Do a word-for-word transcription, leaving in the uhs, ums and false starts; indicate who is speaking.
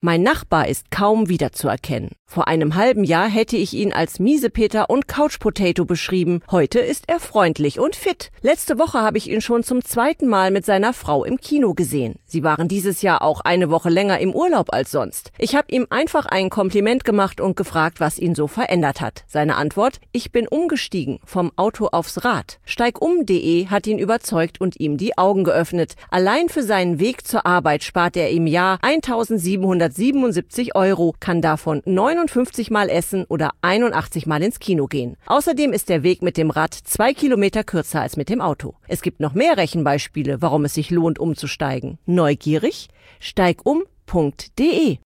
Speaker 1: Mein Nachbar ist kaum wiederzuerkennen. Vor einem halben Jahr hätte ich ihn als Miesepeter und Couchpotato beschrieben. Heute ist er freundlich und fit. Letzte Woche habe ich ihn schon zum zweiten Mal mit seiner Frau im Kino gesehen. Sie waren dieses Jahr auch eine Woche länger im Urlaub als sonst. Ich habe ihm einfach ein Kompliment gemacht und gefragt, was ihn so verändert hat. Seine Antwort: Ich bin umgestiegen vom Auto aufs Rad. Steigum punkt de hat ihn überzeugt und ihm die Augen geöffnet. Allein für seinen Weg zur Arbeit spart er im Jahr eintausendsiebenhundertsiebenundsiebzig Euro, kann davon neunundfünfzig Mal essen oder einundachtzig Mal ins Kino gehen. Außerdem ist der Weg mit dem Rad zwei Kilometer kürzer als mit dem Auto. Es gibt noch mehr Rechenbeispiele, warum es sich lohnt, umzusteigen. Neugierig? Steigum punkt de